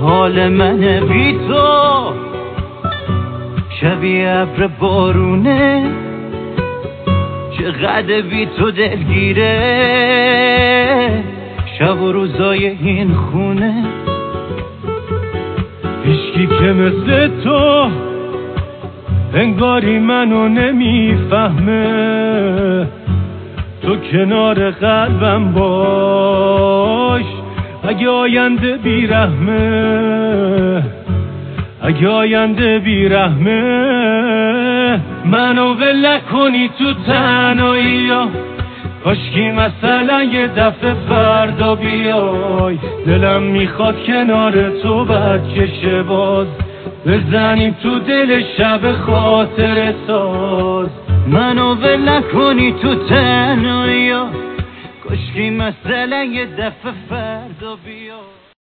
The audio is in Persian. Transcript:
حال من بی تو شبیه ابر بارونه، چقدر بی تو دلگیره شب و روزای این خونه. هیچکی که مثل تو انگاری منو نمیفهمه، تو کنار قلبم باش اگه آینده بیرحمه، اگه آینده بیرحمه. منو ول نکنی تو تنهایی ها، کاشکی مثلا یه دفعه فردا بیای. دلم میخواد کنار تو برکشه باز، بزنیم تو دل شب خاطر ساز. منو ول نکنی تو تنهایی ها، کاشکی مثلا یه دفعه فردا بیای.